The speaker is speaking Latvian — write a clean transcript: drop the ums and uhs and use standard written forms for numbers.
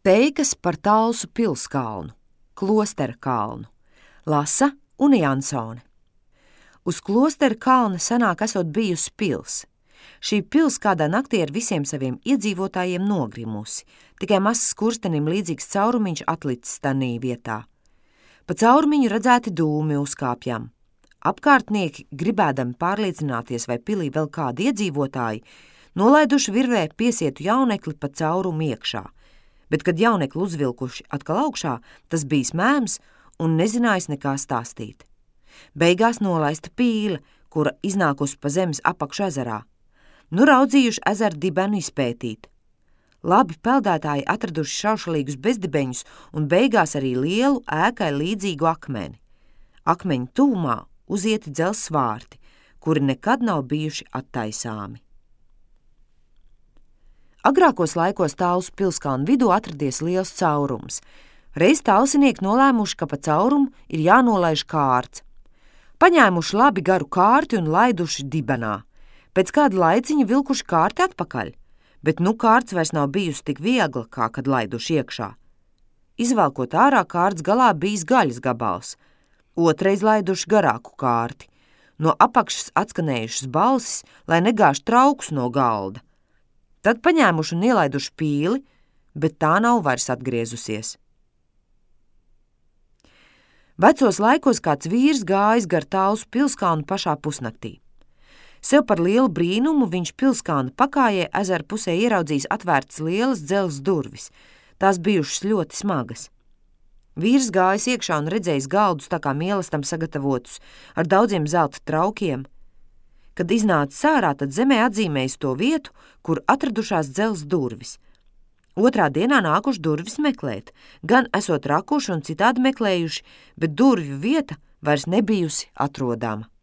Teikas par Talsu pilskalnu, Klostera kalnu. Lasa Une Jansone. Uz Klostera kalna senāk esot bijusi pils. Šī pils kādā naktī ar visiem saviem iedzīvotājiem nogrimusi, tikai mazs skurstenim līdzīgs caurumiņš atlicis tanī vietā. Pa caurumiņu redzēti dūmi uzkāpjam. Apkārtnieki, gribēdami pārliecināties, vai pilī vēl kādi iedzīvotāji, nolaiduši virvē piesietu jaunekli pa caurumu iekšā. Bet, kad jaunekli uzvilkuši atkal augšā, tas bijis mēms un nezinājis nekā stāstīt. Beigās nolaista pīle, kura iznākusi pa zemes apakšu ezerā. Nu raudzījuši ezeru dibenu izpētīt. Labi peldētāji atraduši šaušalīgus bezdibeņus un beigās arī lielu ēkai līdzīgu akmeni. Akmeņu tūmā uzieti dzels svārti, kuri nekad nav bijuši attaisāmi. Agrākos laikos Talsu pilskalna vidū atradies liels caurums. Reiz talsinieki nolēmuši, ka pa caurumu ir jānolaiž kārts. Paņēmuši labi garu kārti un laiduši dibenā. Pēc kāda laiciņa vilkuši kārti atpakaļ, bet nu kārts vairs nav bijusi tik viegla, kā kad laiduši iekšā. Izvelkot ārā kārts galā bijis gaļas gabals. Otreiz laiduši garāku kārti. No apakšas atskanējušas balsis, lai negāž trauks no galda. Tad paņēmuši un ielaiduši pīli, bet tā nav vairs atgriezusies. Vecos laikos kāds vīrs gājis gar Talsu pilskalnu pašā pusnaktī. Sev par lielu brīnumu viņš pilskalna pakājē ezera pusē ieraudzījis atvērtas lielas dzelzs durvis. Tās bijušas ļoti smagas. Vīrs gājis iekšā un redzējis galdus tā kā mīlestam sagatavotus ar daudziem zelta traukiem. Kad iznācis ārā, tad zemē atzīmējis to vietu, kur atradušās dzelzs durvis. Otrā dienā nākuši durvis meklēt, gan esot rakuši un citādi meklējuši, bet durvju vieta vairs nebijusi atrodama.